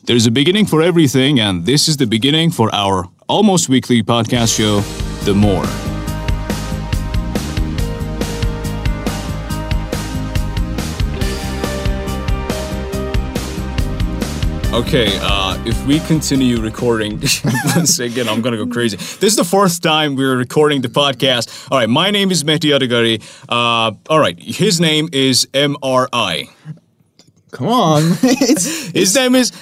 There's a beginning for everything, and this is the beginning for our almost weekly podcast show, The More. Okay, if we continue recording, once again, I'm gonna go crazy. This is the fourth time we're recording the podcast. All right, my name is Mehdi Adagari. All right, his name is MRI. Come on, his name is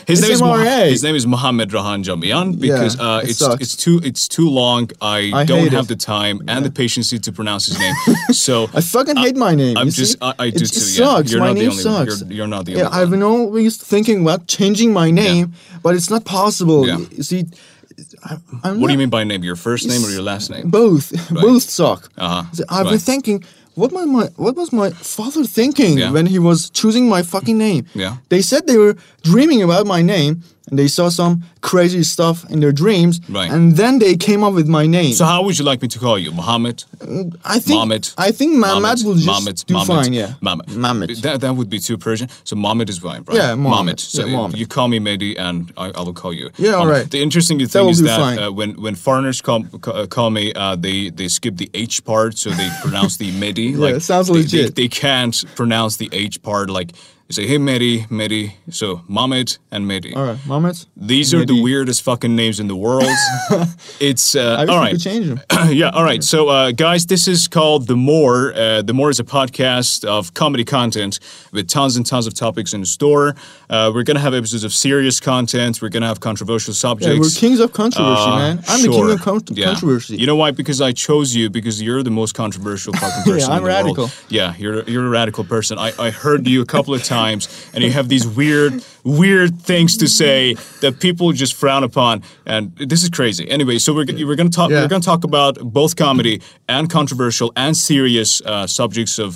Mohammed Rahan Jamian because it's too long. I don't have the time and the patience to pronounce his name. So I fucking hate my name. I do too. It sucks. You're my not name the only sucks. one. You're not the only one. I've been always thinking about changing my name, but it's not possible. Yeah. You see, what do you mean by name? Your first name or your last name? Both. Right. Both suck. So I've been thinking. What was my father thinking when he was choosing my fucking name? Yeah. They said they were dreaming about my name, and they saw some crazy stuff in their dreams, Right. and then they came up with my name. So how would you like me to call you? Mohammed? I think Mehmet will just do fine, yeah. Mehmet. That would be too Persian. So Mohammed is fine, right? Yeah, Mohammed. So Yeah, Mohammed. you call me Mehdi, and I will call you. Yeah, all right. The interesting thing will is be that fine. when foreigners call me, they skip the H part, so they pronounce the Mehdi. Yeah, it sounds legit. They can't pronounce the H part. Like they say, hey Mehdi. So Mohammed and Mehdi. All right, Mehmet. These are the weirdest fucking names in the world. It's I wish all we right. could change them. Yeah, all right. So, guys, this is called The More. The More is a podcast of comedy content with tons and tons of topics in store. We're going to have episodes of serious content. We're going to have controversial subjects. Yeah, we're kings of controversy, man. I'm the king of controversy. You know why? Because I chose you because you're the most controversial fucking person I'm in the radical. world. Yeah, you're a radical person. I heard you a couple of times, and you have these weird things to say that people just frown upon, and this is crazy. Anyway, so we're going to talk. Yeah. We're going to talk about both comedy and controversial and serious subjects of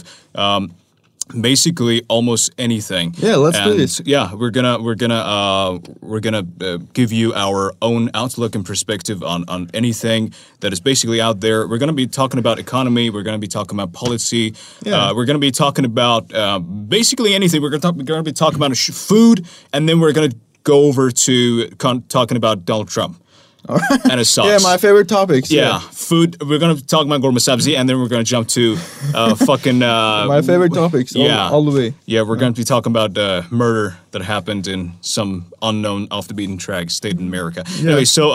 basically almost anything. Yeah, let's do this. Yeah, we're gonna give you our own outlook and perspective on anything that is basically out there. We're gonna be talking about economy. We're gonna be talking about policy. Yeah. We're gonna be talking about basically anything. We're gonna be talking about food, and then we're gonna go over to talking about Donald Trump. And his socks. Yeah, my favorite topics. Yeah, food. We're gonna talk about gourmet sabzi, and then we're gonna jump to fucking. My favorite topics. All the way. Yeah, we're gonna be talking about murder that happened in some unknown, off the beaten track state in America. Yeah. Anyway, so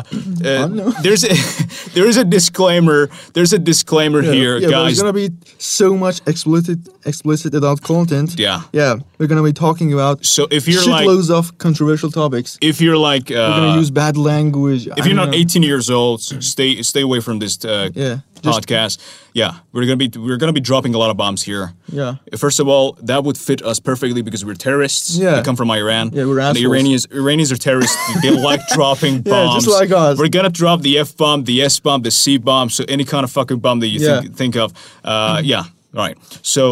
there is a disclaimer. There's a disclaimer here, guys. There's gonna be so much explicit adult content. Yeah. Yeah, we're gonna be talking about. So if you're shitloads of controversial topics. If you're like, we're gonna use bad language. If you're not 18 years old, stay away from this podcast. We're gonna be dropping a lot of bombs here. Yeah. First of all, that would fit us perfectly because we're terrorists. Yeah. We come from Iran. Yeah, we're assholes. The Iranians are terrorists. They like dropping bombs. Yeah, just like us. We're gonna drop the F bomb, the S bomb, the C bomb. So any kind of fucking bomb that you think of. Yeah. All right. So.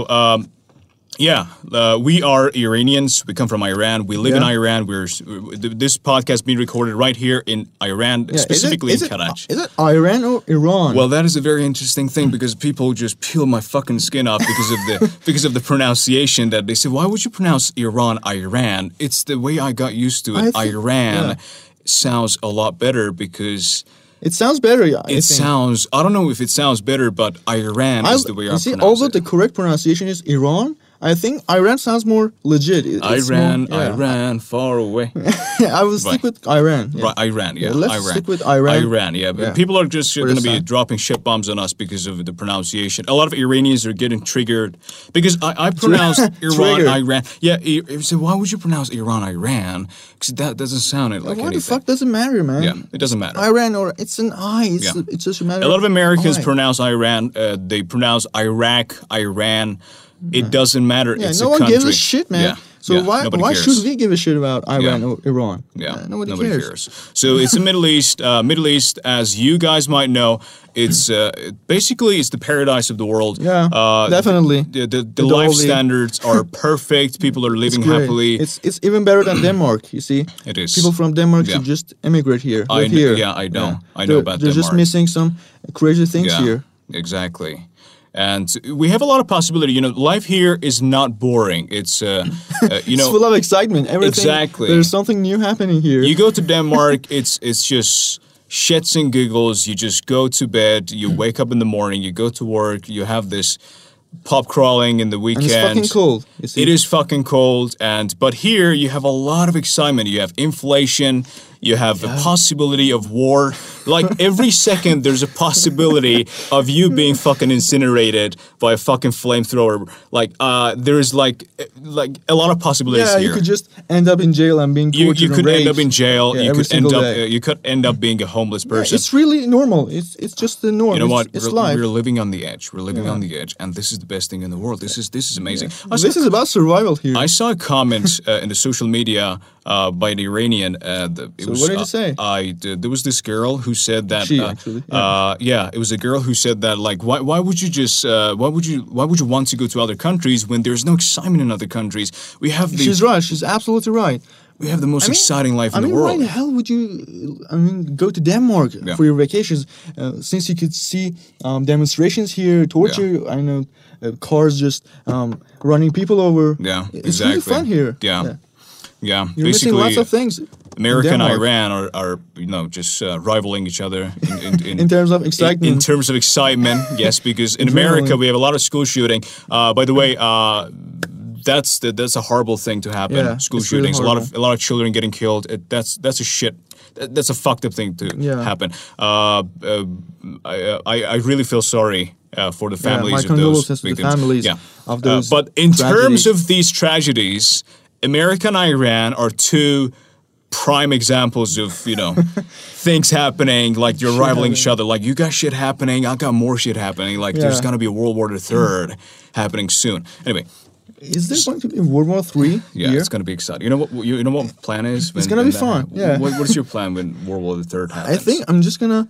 We are Iranians. We come from Iran. We live in Iran. This podcast being recorded right here in Iran, specifically in Karachi. Is it Iran or Iran? Well, that is a very interesting thing because people just peel my fucking skin off because of the pronunciation that they say. Why would you pronounce Iran? It's the way I got used to it. Iran sounds a lot better because. It sounds better. I don't know if it sounds better, but Iran is the way I pronounce it. Although the correct pronunciation is Iran, I think Iran sounds more legit. Iran, far away. I will stick with Iran. Yeah. Right, Iran, yeah. Let's stick with Iran. Iran, yeah. But people are just going to be dropping shit bombs on us because of the pronunciation. A lot of Iranians are getting triggered because I pronounced Iran. Yeah, so why would you pronounce Iran? Because that doesn't sound like anything. What the fuck doesn't matter, man? Yeah, it doesn't matter. Iran or it's an I. It's just a matter. A lot of Americans pronounce Iran. They pronounce Iraq, Iran. It doesn't matter. It's no a country. one gives a shit, man. So why should we give a shit about Iran or Iran? Yeah, nobody cares. So it's the Middle East. Middle East, as you guys might know, it's basically it's the paradise of the world. Yeah, definitely. The life standards are perfect. People are living happily. It's even better than Denmark. You see, it is. People from Denmark should just immigrate here. I know. Yeah, I know. I know about Denmark. They're just missing some crazy things here. Exactly. And we have a lot of possibility. You know, life here is not boring. It's, you know... It's full of excitement. Everything, exactly. There's something new happening here. You go to Denmark, it's just shits and giggles. You just go to bed, you wake up in the morning, you go to work, you have this pub crawling in the weekend. And it's fucking cold. You see? It is fucking cold, but here you have a lot of excitement. You have inflation. You have the possibility of war. Like every second, there's a possibility of you being fucking incinerated by a fucking flamethrower. Like there's like a lot of possibilities here. Yeah, you could just end up in jail and being tortured. You could end up in jail. Yeah, you could end up being a homeless person. Yeah, it's really normal. It's just the norm. You know what? It's life. We're living on the edge. We're living on the edge, and this is the best thing in the world. This is amazing. Yeah. This is about survival here. I saw a comment in the social media by an Iranian. What did it say? There was this girl who said that. She actually. It was a girl who said that. Like, why would you just? Why would you want to go to other countries when there's no excitement in other countries? We have. She's right. She's absolutely right. We have the most exciting life in the world. Why the hell would you? Go to Denmark for your vacations, since you could see demonstrations here, torture. Yeah. I know cars just running people over. Yeah, it's really fun here. Yeah, you're missing lots of things. America and Iran are just rivaling each other in terms of excitement. In terms of excitement, yes, because in America we have a lot of school shooting. By the way, that's a horrible thing to happen. Yeah, school shootings, really a lot of children getting killed. That's a shit. That's a fucked up thing to happen. I really feel sorry for the families of those victims. To the families of those but in terms of these tragedies, America and Iran are two prime examples of, things happening, like you're rivaling each other. Like, you got shit happening, I got more shit happening. Like, there's going to be a World War III happening soon. Anyway. Is there going to be World War III? Yeah, it's going to be exciting. You know what plan is? It's going to be fun. Yeah. What is your plan when World War III happens? I think I'm just gonna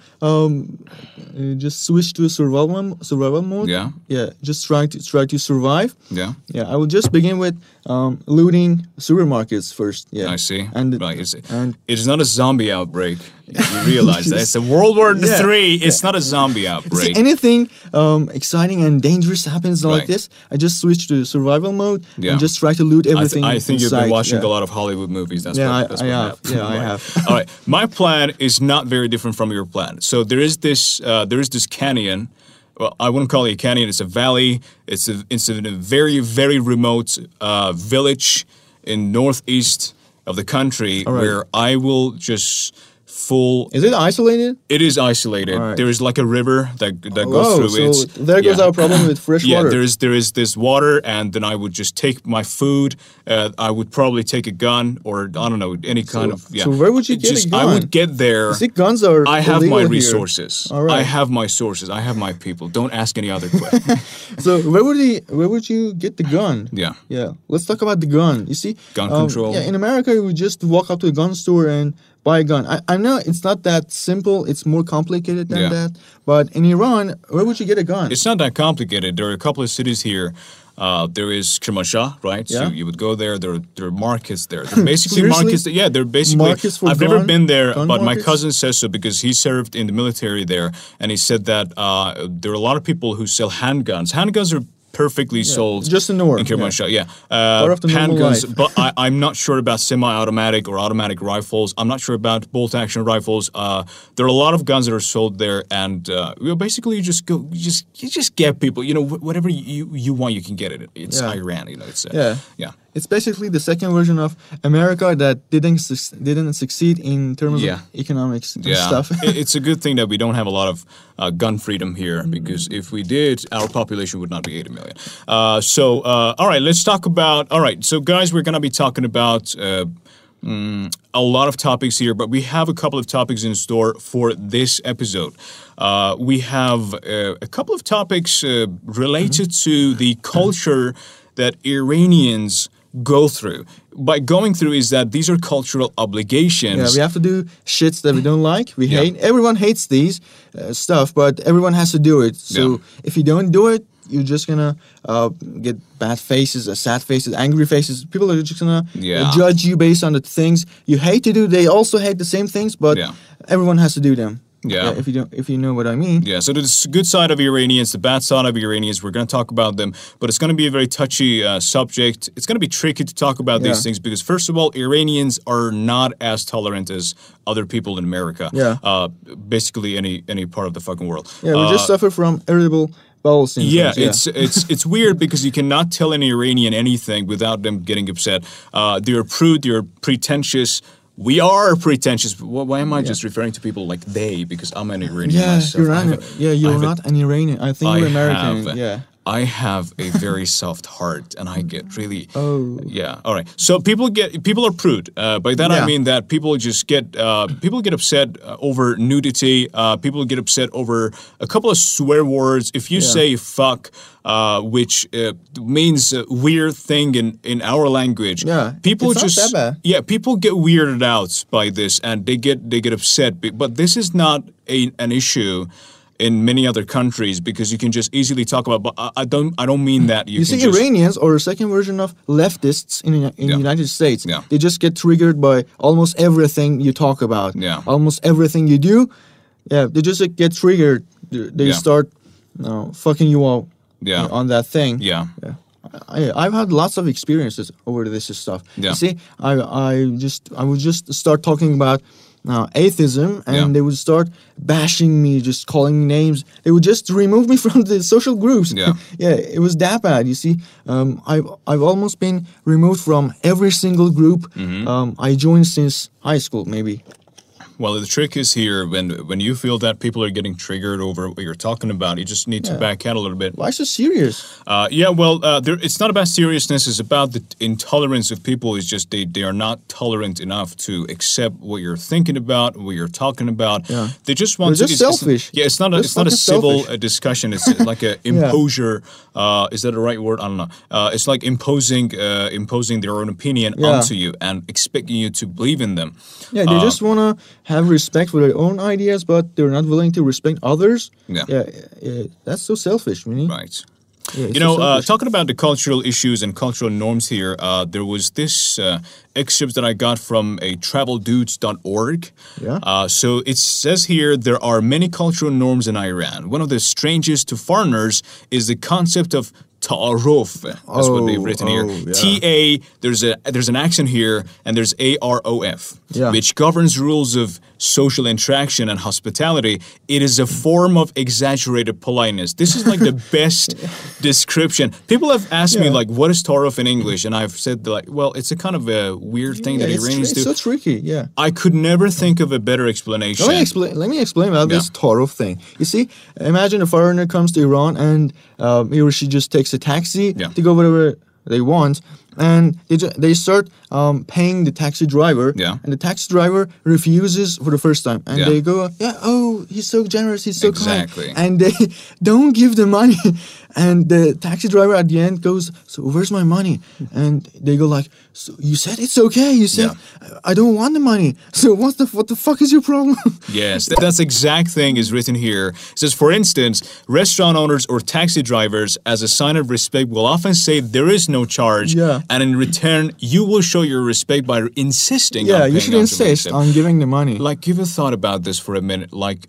just switch to a survival mode. Yeah. Yeah. Just try to survive. Yeah. Yeah. I will just begin with looting supermarkets first. Yeah. I see. And it's not a zombie outbreak. You realize that it's a World War III. It's not a zombie outbreak. See, anything exciting and dangerous happens like this, I just switch to survival mode and just try to loot everything. I think you've been watching a lot of Hollywood movies. That's what I have. Yeah, I have. All right, my plan is not very different from your plan. So there is this canyon. Well, I wouldn't call it a canyon. It's a valley. It's in a very, very remote village in northeast of the country where I will just Is it isolated? It is isolated. Right. There is like a river that goes through it. So there goes our problem with fresh water. Yeah, there is this water, and then I would just take my food. I would probably take a gun or, I don't know, any kind of... So where would you get a gun? I would get there. You see, guns are I have my resources. All right. I have my sources. I have my people. Don't ask any other questions. So where would you get the gun? Yeah. Yeah. Let's talk about the gun. You see? Gun control. Yeah, in America, you would just walk up to a gun store and buy a gun. I know it's not that simple. It's more complicated than that. But in Iran, where would you get a gun? It's not that complicated. There are a couple of cities here. There is Kermanshah, right? Yeah. So you would go there. There are markets there. They're basically markets. They're basically markets for I've never been there, but markets? My cousin says so because he served in the military there, and he said that there are a lot of people who sell handguns. Handguns are perfectly sold just in Kermanshah. Handguns, but I'm not sure about semi-automatic or automatic rifles. I'm not sure about bolt-action rifles. There are a lot of guns that are sold there, and basically you just get people. Whatever you want, you can get it. It's Iran. It's It's basically the second version of America that didn't succeed in terms of economics and stuff. It's a good thing that we don't have a lot of gun freedom here, because if we did, our population would not be 80 million. All right, let's talk about... All right, so guys, we're going to be talking about a lot of topics here, but we have a couple of topics in store for this episode. We have a couple of topics related to the culture that Iranians go through. By going through is that these are cultural obligations. Yeah, we have to do shits that we don't like. We hate. Everyone hates these stuff, but everyone has to do it. So if you don't do it, you're just gonna get bad faces, sad faces, angry faces. People are just gonna judge you based on the things you hate to do. They also hate the same things, but everyone has to do them. Yeah. If you know what I mean. Yeah, so there's the good side of Iranians, the bad side of Iranians. We're going to talk about them, but it's going to be a very touchy subject. It's going to be tricky to talk about these things because, first of all, Iranians are not as tolerant as other people in America. Yeah. Basically, any part of the fucking world. Yeah, we just suffer from irritable bowel syndrome. Yeah, it's weird because you cannot tell an Iranian anything without them getting upset. They're prude, they're pretentious. We are pretentious. Why am I just referring to people like they? Because I'm an Iranian myself. You're not an Iranian. I think you're American. I have a very soft heart, and I get really. Oh. Yeah. All right. So people are prude. By that I mean that people get upset over nudity. People get upset over a couple of swear words. If you say "fuck," which means a weird thing in our language, people it's not that bad. People get weirded out by this, and they get upset. But this is not an issue in many other countries because you can just easily talk about. But I don't mean that you see Iranians or a second version of leftists in the United States. Yeah. They just get triggered by almost everything you talk about. Yeah. Almost everything you do. Yeah. They just get triggered. They start fucking you up. On that thing. Yeah. I've had lots of experiences over this stuff. Yeah. You see, I would just start talking about atheism, and they would start bashing me, just calling me names. They would just remove me from the social groups. Yeah, it was that bad. You see, I've almost been removed from every single group I joined since high school, maybe. Well, the trick is here when you feel that people are getting triggered over what you're talking about, you just need to back out a little bit. Why so serious? It's not about seriousness. It's about the intolerance of people. It's just they are not tolerant enough to accept what you're thinking about, what you're talking about. Yeah. They just want They're just selfish. It's not a civil discussion. It's like a imposure. Is that the right word? I don't know. It's like imposing their own opinion onto you and expecting you to believe in them. Yeah, they just want to have respect for their own ideas, but they're not willing to respect others. Yeah, that's so selfish, really. Right. Yeah, talking about the cultural issues and cultural norms here, there was this excerpt that I got from a traveldudes.org. Yeah. So it says here, there are many cultural norms in Iran. One of the strangest to foreigners is the concept of ta'aruf. That's what they've written here. Yeah. T-A, there's an accent here, and there's A-R-O-F, which governs rules of social interaction and hospitality. It is a form of exaggerated politeness. This is like the best description. People have asked me, like, what is ta'aruf in English? And I've said, like, well, it's a kind of a weird thing that Iranians do. It's so tricky, I could never think of a better explanation. Let me explain about this ta'aruf thing. You see, imagine a foreigner comes to Iran and he or she just takes a taxi to go wherever they want, and they start paying the taxi driver, and the taxi driver refuses for the first time, and they go, he's so generous, he's so kind, and they don't give the money, and the taxi driver at the end goes, so where's my money? And they go like, so you said it's okay, you said I don't want the money, so what the fuck is your problem? Yes, that's exact thing is written here. It says, for instance, restaurant owners or taxi drivers, as a sign of respect, will often say there is no charge, and in return, you will show your respect by insisting on paying. You should insist on giving the money. Like, give a thought about this for a minute. Like,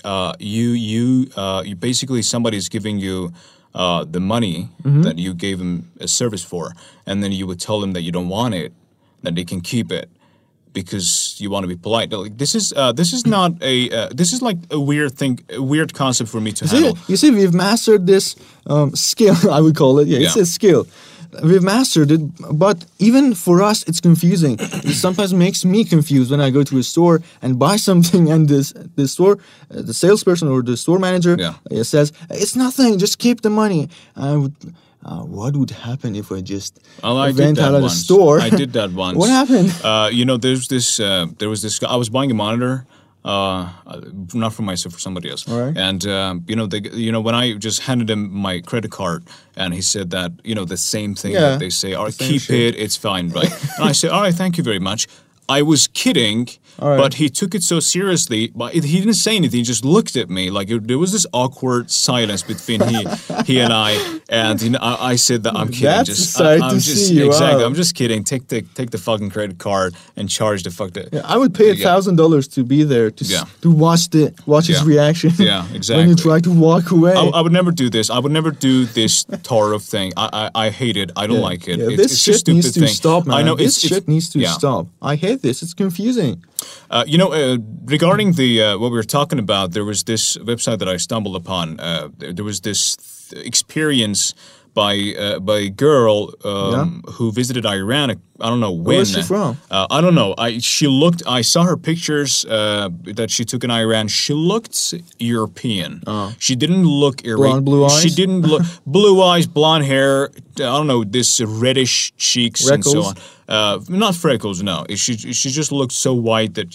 you basically, somebody's giving you the money that you gave them a service for, and then you would tell them that you don't want it, that they can keep it because you want to be polite. Like, this is not a this is like a weird thing, a weird concept for me to handle. You see, we've mastered this skill. I would call it. It's a skill. We've mastered it, but even for us, it's confusing. It sometimes makes me confused when I go to a store and buy something, and the salesperson or the store manager says, "It's nothing. Just keep the money." What would happen if I just went out of the store? I did that once. What happened? There was this guy. I was buying a monitor. Not for myself, for somebody else. All right. And when I just handed him my credit card, and he said that the same thing that they say, keep it, it's fine, right? And I said, all right, thank you very much. I was kidding. All right. But he took it so seriously. But he didn't say anything. He just looked at me like there was this awkward silence between he and I. And I said that I'm kidding. That's just, a sight I'm to just see. exactly. Wow. I'm just kidding. Take the fucking credit card and charge the fuck. Yeah, I would pay $1,000 to be there to watch his reaction. Yeah, exactly. When you try to walk away. I would never do this. I would never do this Taro thing. I hate it. I don't like it. Yeah, It's this just shit stupid needs to thing. stop, man. I know this shit needs to stop. I hate this. It's confusing. Regarding the what we were talking about, there was this website that I stumbled upon. There was this experience by a girl who visited Iran. I don't know when. Where is she from? I don't know. I saw her pictures that she took in Iran. She looked European. She didn't look Blonde, blue eyes? She didn't look blue eyes, blonde hair. I don't know, this reddish cheeks Freckles? and so on. Not freckles, no. She just looked so white that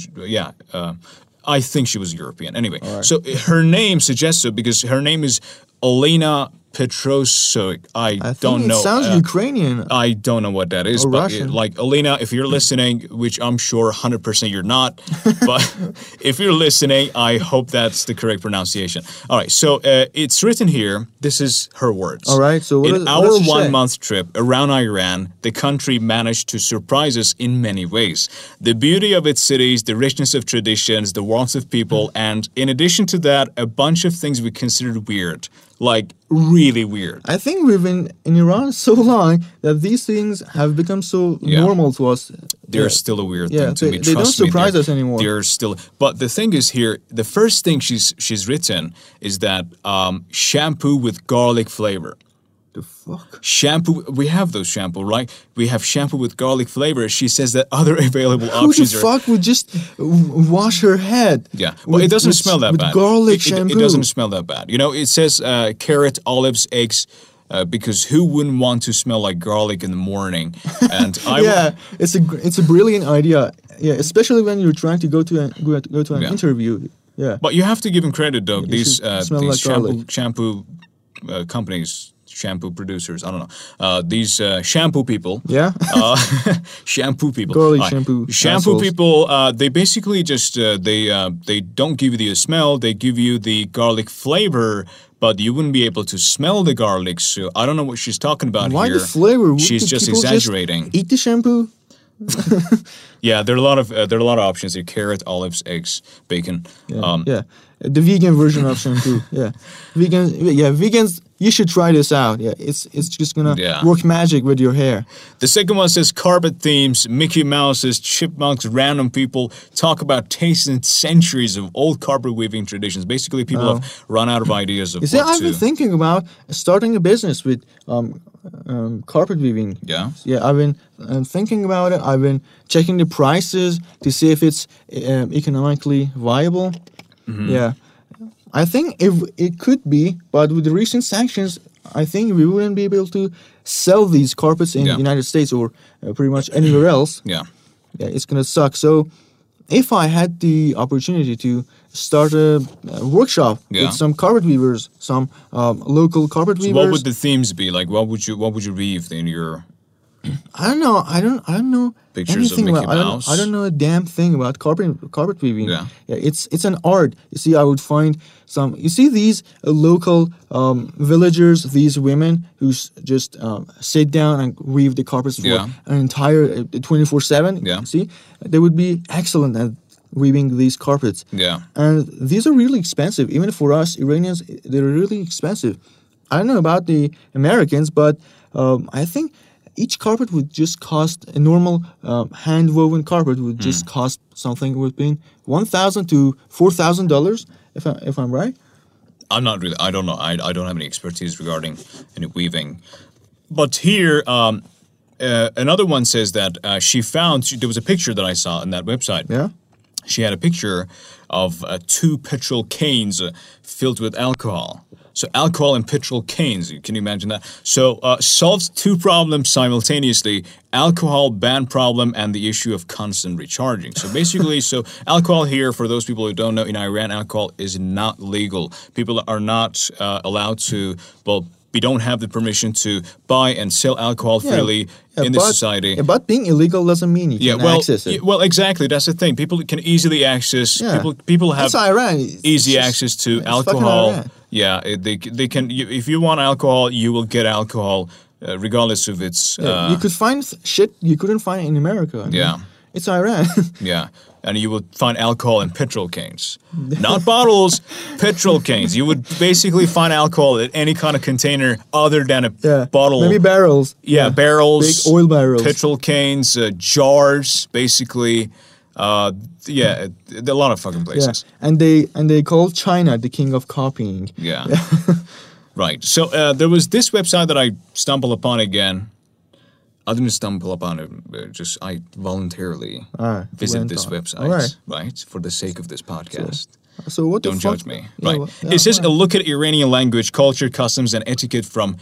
I think she was European. Anyway, so her name suggests so because her name is Elena Petrosuk. I don't know. It sounds Ukrainian. I don't know what that is. Or But Russian. like Elena, if you're listening, which I'm sure 100% you're not, but if you're listening, I hope that's the correct pronunciation. All right, so it's written here. This is her words. All right, so in what our does she say? 1 month trip around Iran, the country managed to surprise us in many ways. The beauty of its cities, the richness of traditions, the warmth of people, and in addition to that, a bunch of things we considered weird. Like, really weird. I think we've been in Iran so long that these things have become so normal to us. They're still a weird thing to me. They don't Trust me, surprise us anymore. They're still. But the thing is here, the first thing she's written is that shampoo with garlic flavor. The fuck? Shampoo. We have those shampoo, right? We have shampoo with garlic flavor. She says that other available Who the options are. fuck would just wash her head? Yeah, well, it doesn't smell that with bad. Garlic It shampoo. doesn't smell that bad. You know, it says carrot, olives, eggs. Because who wouldn't want to smell like garlic in the morning? And it's a brilliant idea. Yeah, especially when you're trying to go to an interview. Yeah, but you have to give them credit though. These smell like shampoo companies, shampoo producers. I don't know. These shampoo people. Yeah. Shampoo people. Garlic shampoo. Shampoo assholes. people. They basically just they don't give you the smell. They give you the garlic flavor. But you wouldn't be able to smell the garlic, so I don't know what she's talking about Why here. the flavor? She's just People exaggerating. Eat the shampoo. Yeah, there are a lot of options. There are carrot, olives, eggs, bacon. Yeah, the vegan version of shampoo. Yeah, vegans. You should try this out. Yeah, it's just gonna work magic with your hair. The second one says carpet themes, Mickey Mouses, chipmunks, random people talk about tastes and centuries of old carpet weaving traditions. Basically, people have run out of ideas of I've been thinking about starting a business with carpet weaving. Yeah? Yeah, I've been thinking about it. I've been checking the prices to see if it's economically viable. Mm-hmm. Yeah. I think it could be, but with the recent sanctions, I think we wouldn't be able to sell these carpets in the United States or pretty much anywhere else. Yeah. Yeah, it's gonna suck. So, if I had the opportunity to start a workshop with some carpet weavers, some local carpet weavers, what would the themes be? Like, what would you weave in your? I don't know. I don't know Pictures of anything Mickey about. Mouse? I don't know a damn thing about carpet weaving. Yeah. It's an art. You see, I would find some. You see these local villagers, these women who just sit down and weave the carpets for an entire 24/7. Yeah. See, they would be excellent at weaving these carpets. Yeah. And these are really expensive. Even for us Iranians, they're really expensive. I don't know about the Americans, but I think each carpet would just cost a normal hand-woven carpet would just cost something between $1,000 to $4,000, if I'm right. I'm not really. I don't know. I don't have any expertise regarding any weaving. But here, another one says that she found. There was a picture that I saw on that website. Yeah. She had a picture of 2 petrol canes filled with alcohol. So alcohol and petrol canes, can you imagine that? So solves 2 problems simultaneously, alcohol ban problem and the issue of constant recharging. So basically, alcohol here, for those people who don't know, in Iran, alcohol is not legal. People are not allowed to, we don't have the permission to buy and sell alcohol freely in this society. But being illegal doesn't mean you can access it. Well, exactly. That's the thing. People can easily access. People have easy access to alcohol. Yeah, they can. If you want alcohol, you will get alcohol, regardless of its. You could find shit you couldn't find in America. It's Iran. Yeah. And you would find alcohol in petrol cans. Not bottles, petrol cans. You would basically find alcohol in any kind of container other than a bottle. Maybe barrels. Yeah, barrels. Big oil barrels. Petrol cans, jars, basically. A lot of fucking places. Yeah. And they call China the king of copying. Yeah. Right. So there was this website that I stumbled upon again. I didn't stumble upon it. I voluntarily visit this website, right, for the sake of this podcast. So what? Don't judge me, right? It says a look at Iranian language, culture, customs, and etiquette from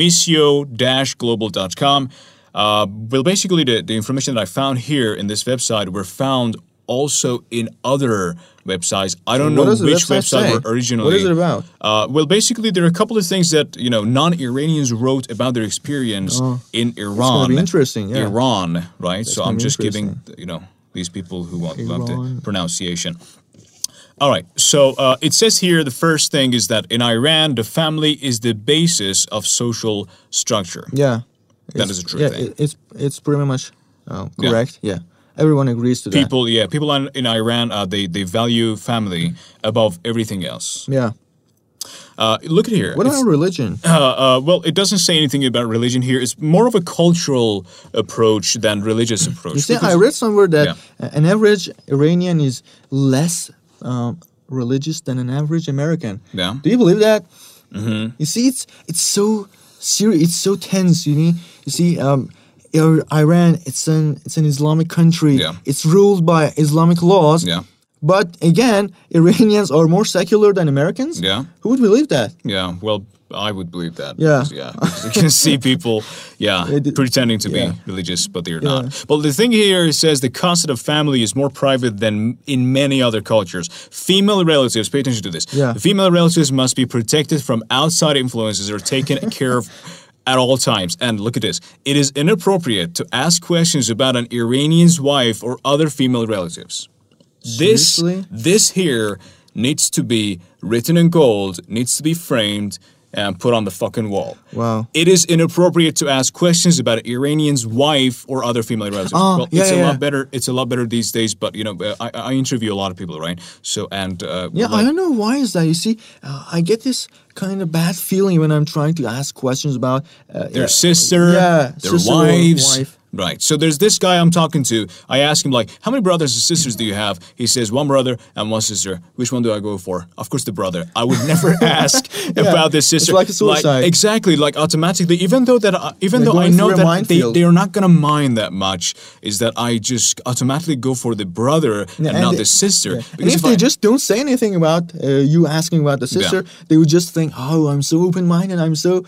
Comisio-global.com. Well, basically, the information that I found here in this website were found also in other websites. I don't know which website were originally. What is it about? Well, basically, there are a couple of things that non-Iranians wrote about their experience in Iran. It's going to be interesting. Yeah. Iran, right? So I'm just giving these people who want the pronunciation. All right. So it says here the first thing is that in Iran, the family is the basis of social structure. Yeah, that is a true thing. It's pretty much correct. Yeah. Everyone agrees to that. People in Iran, they value family above everything else. Yeah. Look at here. What about religion? Well, it doesn't say anything about religion here. It's more of a cultural approach than religious approach. You see, I read somewhere that an average Iranian is less religious than an average American. Yeah. Do you believe that? Mm-hmm. You see, it's so serious. It's so tense. You see. Iran, it's an Islamic country. Yeah. It's ruled by Islamic laws. Yeah. But again, Iranians are more secular than Americans. Yeah. Who would believe that? Yeah. Well, I would believe that. Yeah. Because you can see people, pretending to be religious, but they're not. But the thing here says the concept of family is more private than in many other cultures. Female relatives, pay attention to this. Yeah. Female relatives must be protected from outside influences or taken care of at all times. And look at this. It is inappropriate to ask questions about an Iranian's wife or other female relatives. Seriously? This here needs to be written in gold, needs to be framed, and put on the fucking wall. Wow. It is inappropriate to ask questions about an Iranian's wife or other female relatives. It's a lot better. It's a lot better these days. But I interview a lot of people, right? So I don't know why is that. You see, I get this kind of bad feeling when I'm trying to ask questions about their sister, their wives. Right. So there's this guy I'm talking to. I ask him, like, how many brothers and sisters do you have? He says, one brother and one sister. Which one do I go for? Of course, the brother. I would never ask about the sister. It's like a suicide. Exactly. Like, automatically, even though I know that they are not going to mind that much, is that I just automatically go for the brother and not the sister. Yeah. And if they just don't say anything about you asking about the sister, they would just think, oh, I'm so open-minded. I'm so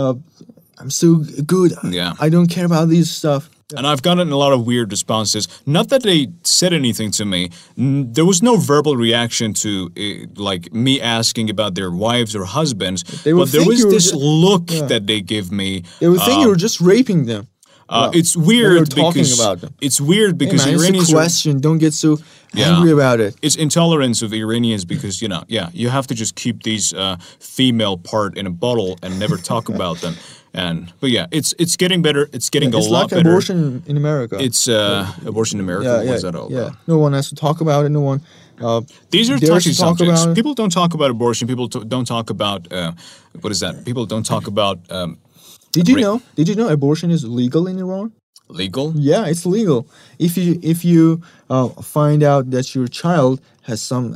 good. Yeah. I don't care about these stuff. And I've gotten a lot of weird responses. Not that they said anything to me. There was no verbal reaction to like me asking about their wives or husbands. But there was this look that they give me. They would think you were just raping them. It's weird because about them. It's weird because Iranians. It's a question. Don't get so angry about it. It's intolerance of Iranians because you have to just keep these female part in a bottle and never talk about them. It's getting better. It's getting a lot better. It's like abortion in America. It's abortion in America. What is that all about? No one has to talk about it. No one. These are touchy subjects. People don't talk about abortion. People don't talk about what is that? People don't talk about. Did you know abortion is legal in Iran? Legal? Yeah, it's legal. If you find out that your child has some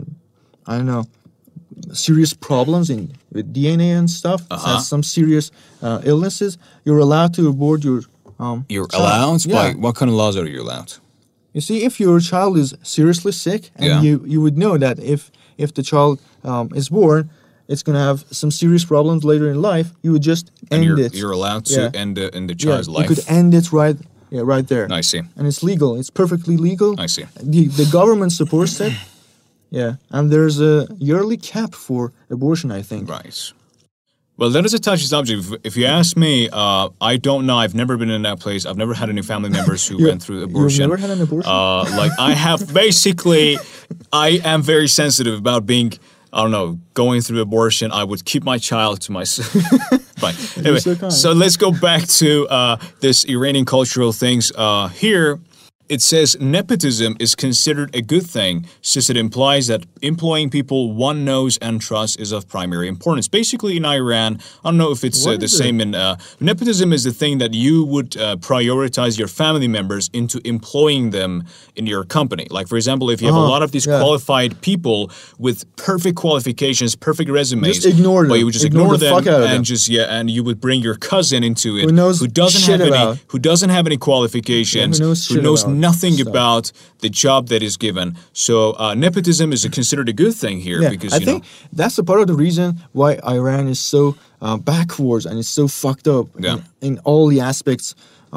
serious problems with DNA and stuff, has some serious illnesses, you're allowed to abort your You're child. allowed? Yeah. What kind of laws are you allowed? You see, if your child is seriously sick, and you would know that if the child is born, it's going to have some serious problems later in life, you would just end it. You're allowed to end the child's life? You could end it right there. I see. And it's legal. It's perfectly legal. I see. The government supports it. Yeah, and there's a yearly cap for abortion, I think. Right. Well, that is a touchy subject. If you ask me, I don't know. I've never been in that place. I've never had any family members who went through abortion. You've never had an abortion? Like I have basically, I am very sensitive about being, I don't know, going through abortion. I would keep my child to myself. Fine. Anyway, so let's go back to this Iranian cultural things. Here, it says nepotism is considered a good thing since it implies that employing people one knows and trusts is of primary importance. Basically, in Iran, I don't know if it's the same in nepotism is the thing that you would prioritize your family members into employing them in your company. Like, for example, if you have a lot of these qualified people with perfect qualifications, perfect resumes, just ignore them. Well, you would just ignore them and just and you would bring your cousin into it who doesn't have any qualifications, who knows nothing about the job that is given. So nepotism is considered a good thing here because I think that's a part of the reason why Iran is so backwards and it's so fucked up in all the aspects.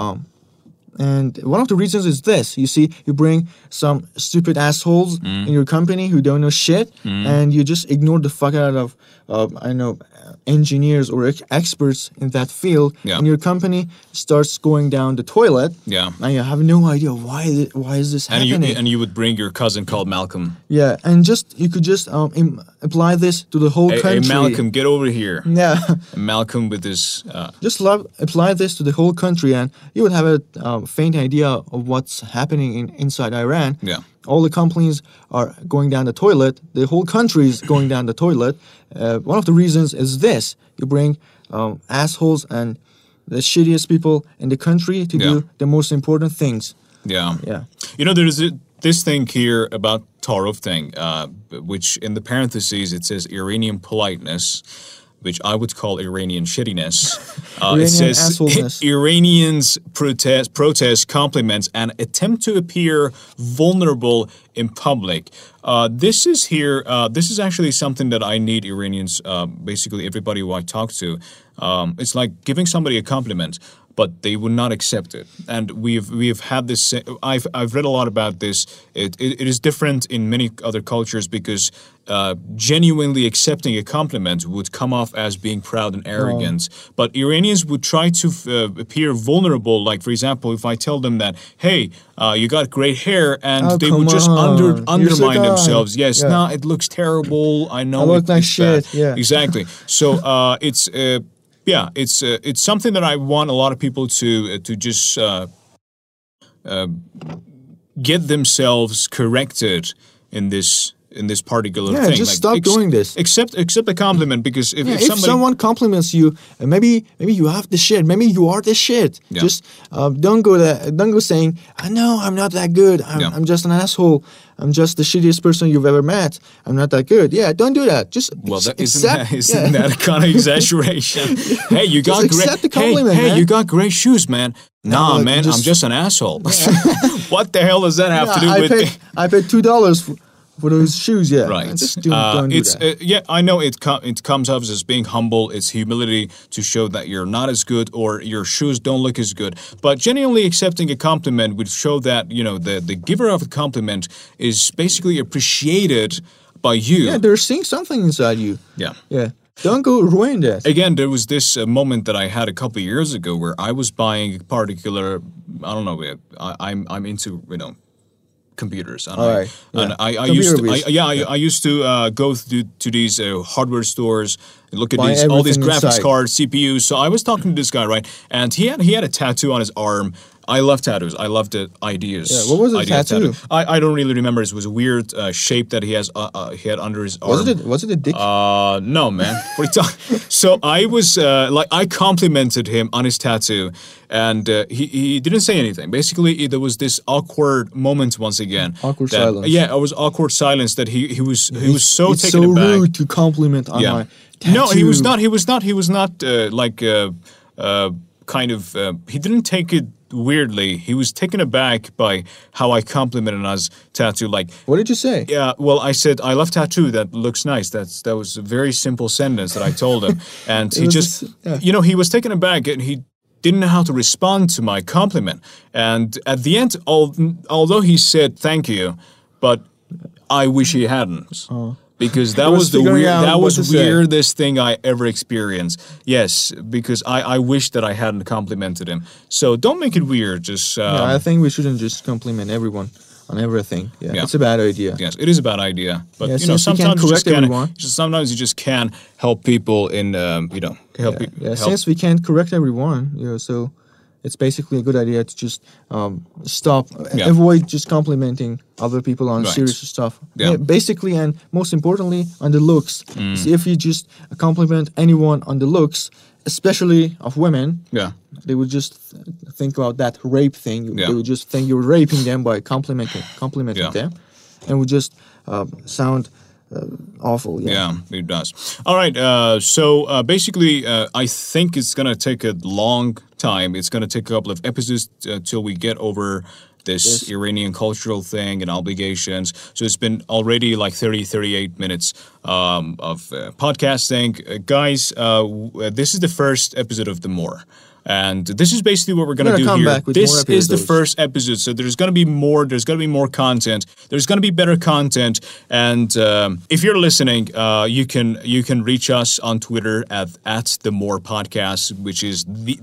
And one of the reasons is this. You see, you bring some stupid assholes in your company who don't know shit, and you just ignore the fuck out of, engineers or experts in that field, and your company starts going down the toilet, and you have no idea why is this happening. And you would bring your cousin called Malcolm. Yeah, and you could just apply this to the whole country. Hey, Malcolm, get over here. Yeah. And Malcolm with his... apply this to the whole country, and you would have a faint idea of what's happening inside Iran. Yeah. All the companies are going down the toilet. The whole country is going down the toilet. One of the reasons is this. You bring assholes and the shittiest people in the country to do the most important things. Yeah. Yeah. You know, there's this thing here about Tarov thing, which in the parentheses it says Iranian politeness, which I would call Iranian shittiness. Iranian it says assholeness. Iranians protest compliments and attempt to appear vulnerable in public. This is here. This is actually something that I need Iranians, basically everybody who I talk to. It's like giving somebody a compliment, but they would not accept it. And we've had this. I've read a lot about this. It is different in many other cultures because genuinely accepting a compliment would come off as being proud and arrogant. But Iranians would try to appear vulnerable. Like, for example, if I tell them that, hey, you got great hair, and they would just undermine themselves. Yes, no, it looks terrible. I know. I look like shit. Bad. Yeah. Exactly. So it's. It's something that I want a lot of people to just get themselves corrected in this particular thing. Just stop doing this. Accept the compliment because if someone compliments you, maybe you have the shit. Maybe you are the shit. Yeah. Just don't go saying, "I know I'm not that good. I'm just an asshole. I'm just the shittiest person you've ever met. I'm not that good." Yeah, don't do that. Just isn't that a kind of exaggeration? Hey, you got accept the compliment, man. You got great shoes, man. Nah, man, I'm just an asshole. What the hell does that have to do with? I paid $2 for those shoes, right? Just don't do that. I know it comes off as being humble. It's humility to show that you're not as good or your shoes don't look as good. But genuinely accepting a compliment would show that the giver of a compliment is basically appreciated by you. Yeah, they're seeing something inside you. Yeah. Yeah. Don't go ruin that. Again, there was this moment that I had a couple of years ago where I was buying a particular. I don't know. I'm into computers. And I used to go to these hardware stores and look at all these graphics cards, CPUs. So I was talking to this guy, right? And he had a tattoo on his arm. I love tattoos. I love the ideas. Yeah, what was the tattoo? I don't really remember. It was a weird shape that he had under his arm. Was it a dick? No, man. What are you talking? So I was I complimented him on his tattoo, and he didn't say anything. Basically, there was this awkward moment once again. Awkward silence. Yeah, it was awkward silence that he was so it's taken so aback. Rude to compliment on my tattoo. No, he was not. He was not kind of. He didn't take it weirdly. He was taken aback by how I complimented on his tattoo. Like, what did you say? Yeah, well, I said, I love tattoo. That looks nice. That was a very simple sentence that I told him. And he just, he was taken aback and he didn't know how to respond to my compliment. And at the end, although he said thank you, but I wish he hadn't. because that was was the figuring out that what was to say. weirdest thing I ever experienced. Yes, because I wish that I hadn't complimented him. So don't make it weird. Just I think we shouldn't just compliment everyone on everything. Yeah, it's a bad idea. yes, it is a bad idea. But Yeah, you know, since we can't sometimes correct everyone. sometimes you just can't help people in help people. Yeah, since we can't correct everyone, so it's basically a good idea to just stop, avoid just complimenting other people on Right. serious stuff. Yeah. Basically, and most importantly, on the looks. See, if you just compliment anyone on the looks, especially of women, they would just think about that rape thing. Yeah. They would just think you're raping them by complimenting them, and would just sound awful. Yeah, it does. All right. Basically, I think it's going to take a long time. It's going to take a couple of episodes till we get over this Iranian cultural thing and obligations. So it's been already like 38 minutes of podcasting. Guys, this is the first episode of The More. And this is basically what we're going to do come here. back with This more is the episodes. first episode, so there's going to be more. There's going to be more content. There's going to be better content. And if you're listening, you can reach us on Twitter at the More Podcast, which is the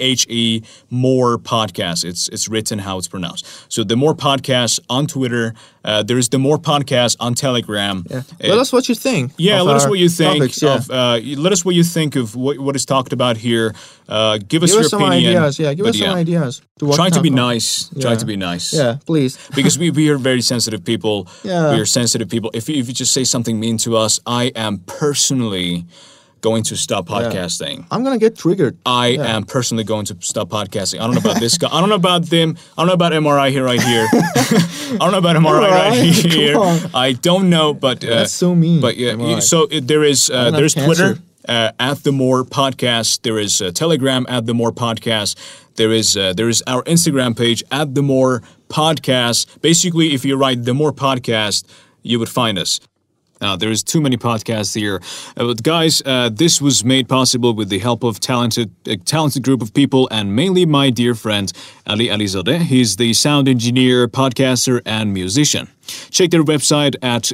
THE More Podcast. It's written how it's pronounced. So the More Podcast on Twitter. There's the More Podcast on Telegram. Yeah. Let us what you think. Yeah, of let us our what you think topics, yeah. of. Let us what you think of what is talked about here. Give us Give your us some opinion. ideas. Yeah, give us some ideas. To what Try to be talk about. nice. Try to be nice. Yeah, please. Because we are very sensitive people. Yeah. We are sensitive people. If you just say something mean to us, I am personally going to stop podcasting. I'm gonna get triggered. I am personally going to stop podcasting. I don't know about this guy. I don't know about them. I don't know about MRI here right here. I don't know about MRI right here. Come on. I don't know, but That's so mean. But yeah, MRI. so there is there's cancer. Twitter at the More Podcast. There is Telegram at the More Podcast. There is our Instagram page at the More Podcast. Basically, if you write the More Podcast, you would find us. There's too many podcasts here. But guys, this was made possible with the help of a talented group of people, and mainly my dear friend Ali Alizadeh. He's the sound engineer, podcaster, and musician. Check their website at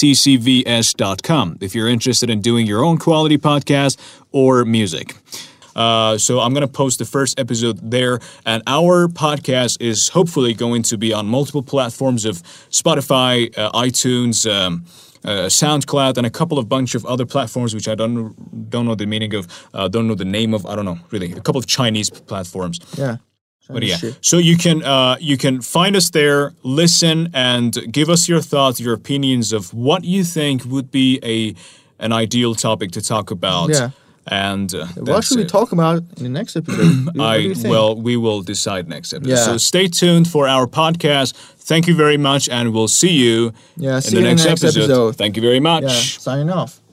accvs.com if you're interested in doing your own quality podcast or music. So I'm going to post the first episode there, and our podcast is hopefully going to be on multiple platforms of Spotify, iTunes, SoundCloud, and a couple of bunch of other platforms which I don't know the meaning of, don't know the name of. I don't know really. A couple of Chinese platforms. Yeah. But yeah, so you can find us there, listen, and give us your thoughts, your opinions of what you think would be an ideal topic to talk about. Yeah. And What should we talk about in the next episode? What do you think? Well, we will decide next episode. Yeah. So stay tuned for our podcast. Thank you very much, and we'll see you Yeah, in see the you next episode. Thank you very much. Yeah, signing off.